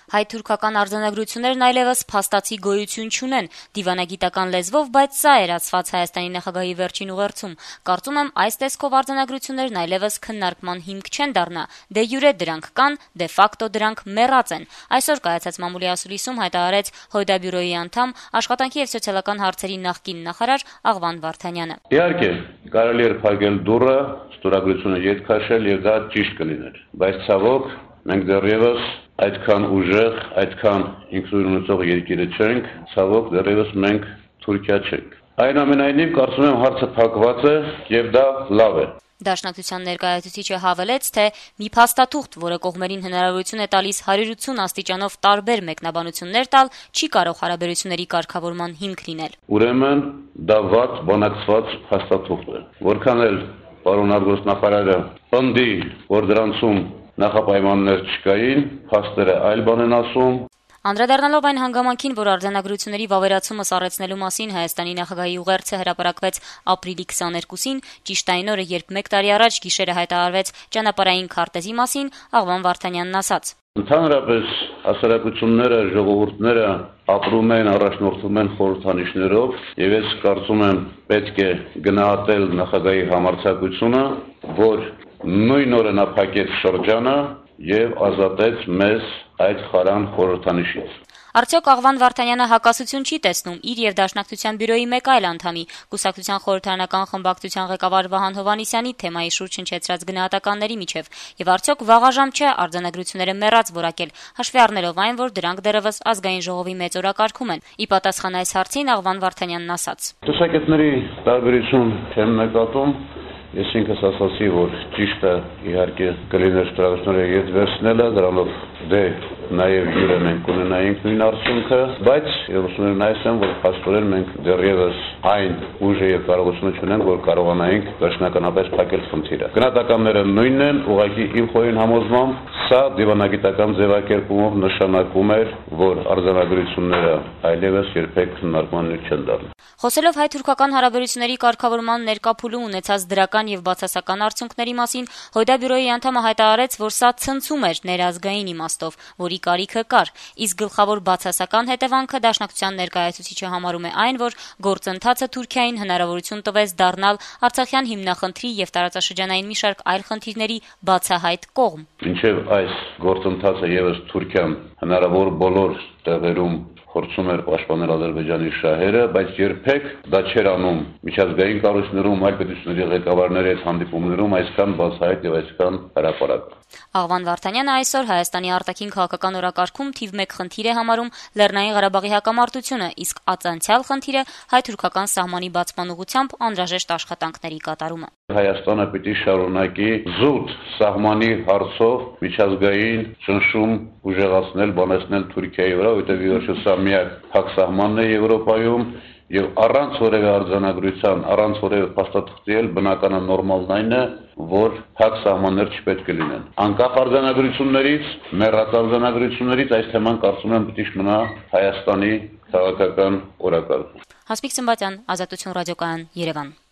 Հայ-թուրքական արձանագրություններն այլևս փաստացի գոյություն չունեն, դիվանագիտական լեզվով, բայց սա էր ասված Հայաստանի նախագահի վերջին ուղերձում։ Կարծում եմ, այս տեսքով արձանագրություններն այլևս քննարկման հիմք չեն դառնա։ Դե յուրե դրանք կան, դե ֆակտո դրանք մեռած են։ Այսօր կայացած մամուլի ասուլիսում հայտարարեց Հոյդաբյուրոյի անդամ, աշխատանքի եւ սոցիալական հարցերի նախկին նախարար Աղվան Վարդանյանը։ Իհարկե, կարելի էր փակել դուռը, ստորագրությունը ետ քաշել եւ դա ճիշտ կլիներ, բայց ցավոք մենք դեռևս այդքան ուժեղ, այդքան ինքնուրույն ունեցող երկիրը չենք, ցավոք դեռևս մենք Թուրքիա չենք։ Այնուամենայնիվ կարծում եմ հարցը փակված է եւ դա լավ է։ Դաշնակցության ներկայացուցիչը հավելեց, թե մի փաստաթուղթ, որը կողմերին հնարավորություն է տալիս 180 աստիճանով տարբեր մեկնաբանություններ տալ, չի կարող հարաբերությունների կարգավորման հիմք լինել։ Ուրեմն դա վատ բանակցված փաստաթուղթ է։ Որքան էլ պարոն արտգործնախարարը պնդի, որ դրանցում նախապայմաններ չկային, փաստերը այլ բան են ասում։ Անդրադառնալով այն հանգամանքին, որ արձանագրությունների վավերացումը սառեցնելու մասին Հայաստանի նախագահի ուղերձը հրապարակվեց ապրիլի 22-ին, ճիշտ այն օրը, երբ 1 տարի առաջ գիշերը հայտարարվեց ճանապարհային քարտեզի մասին, Աղվան Վարդանյանն ասաց. Ընդհանրապես հասարակությունները, ժողովուրդները ապրում են, առաջնորդվում են խորհրդանիշներով, եւ ես կարծում եմ պետք է գնահատել նախագահի համարձակությունը, որ նույն օրը նա փակեց շրջանը եւ ազատեց մեզ այդ խարան խորհրդանիշից։ Արդյոք Աղվան Վարդանյանը հակասություն չի տեսնում իր եւ Դաշնակցության բյուրոյի մեկ այլ անդամի, Կուսակցության խորհրդարանական խմբակցության ղեկավար Վահան Հովհաննիսյանի թեմայի շուրջ հնչեցրած գնահատականների միջև, եւ արդյոք վաղաժամ չէ արձանագրությունները մեռած որակել, հաշվի առնելով այն, որ դրանք դեռևս ազգային ժողովի մեծ օրակարգում են։ Ի պատասխան այս հարցին Աղվան Վարդանյանն ասաց. Տեսակետների տարբերություն չեմ նկատում։ Ես ինքս ասացի, որ ճիշտ է իհարկե կլիներ շտրագրությունները ետ վերցնելը, դրանով դե նաև յուրը մենք ունենայինք նույն արդյունքը, բայց ես ուզում եմ նայեմ, որ փաստորեն մենք դեռևս այն ուժը եւ կարողությունը չունենք, որ կարողանայինք վերջնականապես փակել խնդիրը։ Գնահատականները նույնն են, ուղղակի իմ խորին համոզմամբ սա դիվանագիտական ձևակերպումով նշանակում էր, որ արձանագրությունները այլևս երբեք քննարկման չեն դառնա։ Խոսելով հայ-թուրքական հարաբերությունների կարգավորման ներկա փուլում ունեցած դրական եւ բացասական արդյունքների մասին, Հոյդաբյուրոյի անդամը հայտարարեց, որ սա ցնցում էր ներազգային իմաստով, որի կարիքը կար, իսկ գլխավոր բացասական հետևանքը Դաշնակցության ներկայացուցիչը համարում է այն, որ գործընթացը Թուրքիային հնարավորություն տվեց դառնալ Արցախյան հիմնախնդրի եւ տարածաշրջանային մի շարք այլ խնդիրների բացահայտ կողմ։ Մինչեւ այս գործընթացը եւս Թուրքիան հնարավոր բոլոր տեղերում փորձում էր պաշտպանել Ադրբեջանի շահերը, բայց երբեք դա չէր անում միջազգային կառույցներում, այլ պետությունների ղեկավարների հետ հանդիպումներում այսքան բացահայտ եւ այսքան հրապարակ։ Աղվան Վարդանյանը այսօր Հայաստանի արտաքին քաղաքական օրակարգում թիվ 1 խնդիր է համարում Լեռնային Ղարաբաղի հակամարտությունը, իսկ ածանցյալ խնդիրը հայ-թուրքական սահմանի բացման ուղղությամբ անհրաժեշտ աշխատանքների կատարումը։ Հայաստանը պիտի շարունակի զուտ սահմանի հարցով միջազգային ճնշում ուժեղացնել, բանացնել Թուրքիայի վրա, որտեղ իհարկե սա միակ փակ սահմանն է Եվրոպայում եւ առանց որևէ արձանագրության, առանց որևէ փաստաթղթի էլ բնականը նորմալն այն է, որ փակ սահմաններ չպետք է լինեն։ Անկախ արձանագրություններից, մեռած արձանագրություններից այս թեման կարծում եմ պիտի մնա Հայաստանի քաղաքական օրակարգում։ Հասմիկ Սմբատյան, Ազատություն ռադիոկայան, Երևան։